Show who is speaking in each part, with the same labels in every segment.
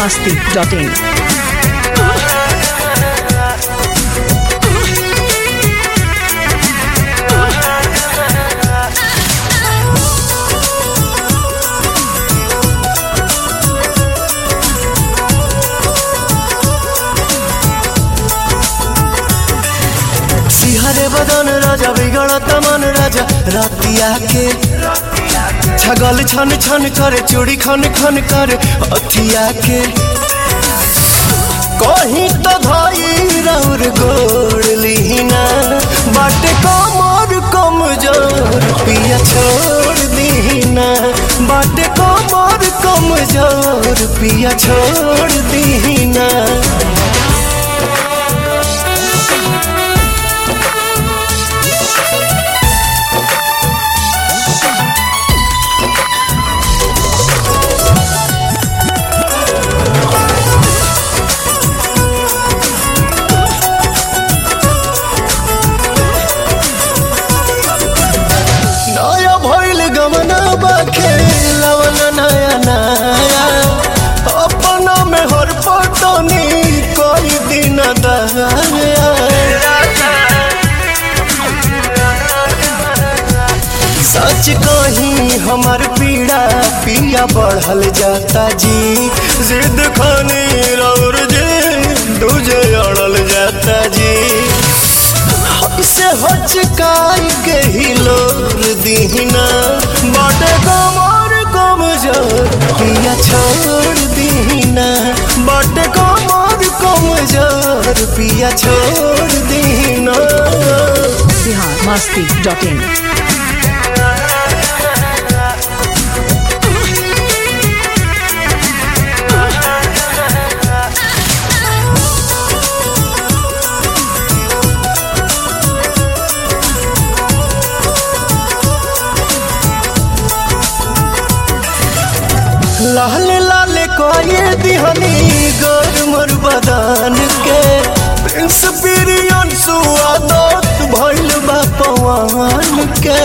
Speaker 1: biharmasti.in।
Speaker 2: हरे बदन राजा बिगड़त मन राजा रातिया के छगल छन छन करे चूड़ी खन खन करे अथिया के कहीं तो भाई राउर गोड़ लीना बाटे कमर कमजोर पिया छोड़ दीना बाटे कमर कमजोर पिया छोड़ दीना। नया नया अपना में हर पटनी कोई दिन दया सच कहीं हमार पीड़ा पिया बढ़ल जाता जी जिद खानी रौर जी तुझे अड़ल जाता जी से हचकाई के ही लोर दीना बाटे कमर कमजोर पिया छोड़ दीना बाटे कमर कमजोर पिया छोड़ दीना।
Speaker 1: biharmasti.in।
Speaker 2: लाल लाल कोये दिहनी गोर मोर बदान के प्रिंस पिरियन सुआदत भइल बा पवन के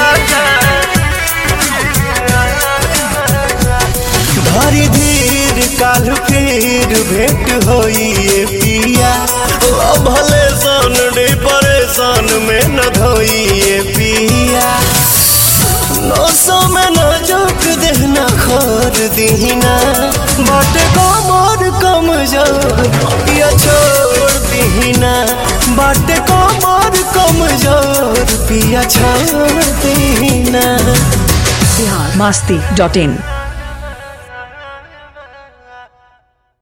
Speaker 2: धरी धीर काल फिर भेंट होई पिया भले सन परेशान में न धोई पिया नौसो में न जोक देना खोर दीना बाटे कमर कमजोर पिया छोड़ दीना बाटे कमर कमजोर पिया छोड़ दीना।
Speaker 1: biharmasti.in।